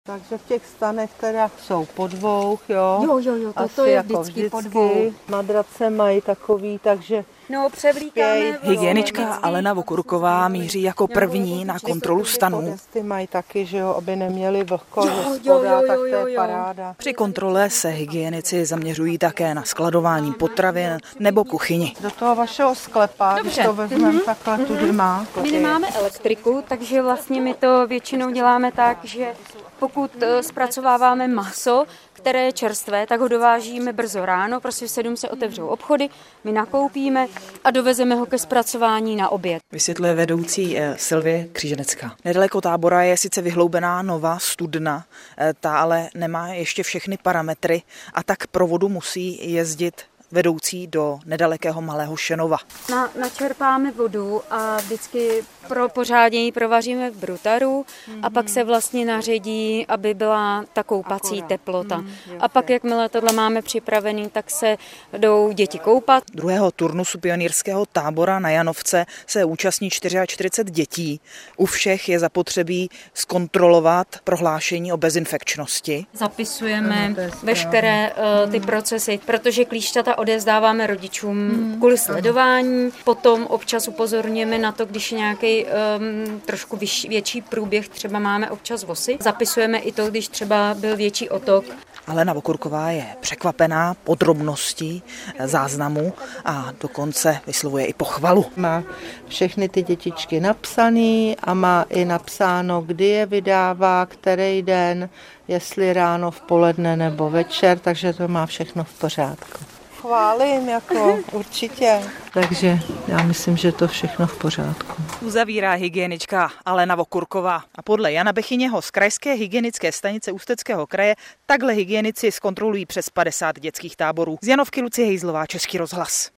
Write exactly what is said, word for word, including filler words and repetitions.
Takže v těch stanech teda jsou po dvou, jo? Jo, jo, jo, to, Asi to je jako vždycky, vždycky po dvou. Madrace mají takový, takže... No, převlíkáme... Hygienička Alena Vokurková míří jako první na kontrolu stanů. Ty mají taky, že jo, aby neměli vlhko Jo, ze jo, spoda, jo, tak jo, to jo, je jo. paráda. Při kontrole se hygienici zaměřují také na skladování potravin nebo kuchyni. Do toho vašeho sklepa, Dobře. když to vezmeme mm-hmm. takhle, tudy má. My nemáme elektriku, takže vlastně my to většinou děláme tak, že pokud eh, zpracováváme maso, které je čerstvé, tak ho dovážíme brzo ráno, prostě v sedm se otevřou obchody, my nakoupíme a dovezeme ho ke zpracování na oběd. Vysvětluje vedoucí eh, Silvie Kříženecká. Nedaleko tábora je sice vyhloubená nová studna, eh, ta ale nemá ještě všechny parametry a tak pro vodu musí jezdit vedoucí do nedalekého Malého Šenova. Na, načerpáme vodu a vždycky pro pořádně ji provaříme v brutaru mm-hmm. a pak se vlastně naředí, aby byla ta koupací Akorát. teplota. Mm, a pak, jakmile tohle máme připravený, tak se jdou děti koupat. Druhého turnusu pionýrského tábora na Janovce se účastní čtyřicet čtyři dětí. U všech je zapotřebí zkontrolovat prohlášení o bezinfekčnosti. Zapisujeme no, veškeré uh, ty procesy, protože klíšťata odevzdáváme rodičům hmm. kvůli sledování. Potom občas upozorňujeme na to, když je nějaký um, trošku vyš, větší průběh, třeba máme občas vosy. Zapisujeme i to, když třeba byl větší otok. Alena Vokurková je překvapená podrobností záznamu a dokonce vyslovuje i pochvalu. Má všechny ty dětičky napsaný a má i napsáno, kdy je vydává, který den, jestli ráno, v poledne nebo večer, takže to má všechno v pořádku. Chválím, jako určitě. Takže já myslím, že to všechno v pořádku. Uzavírá hygienička Alena Vokurková. A podle Jana Bechyněho z krajské hygienické stanice Ústeckého kraje takhle hygienici zkontrolují přes padesát dětských táborů. Z Janovky Lucie Hejzlová, Český rozhlas.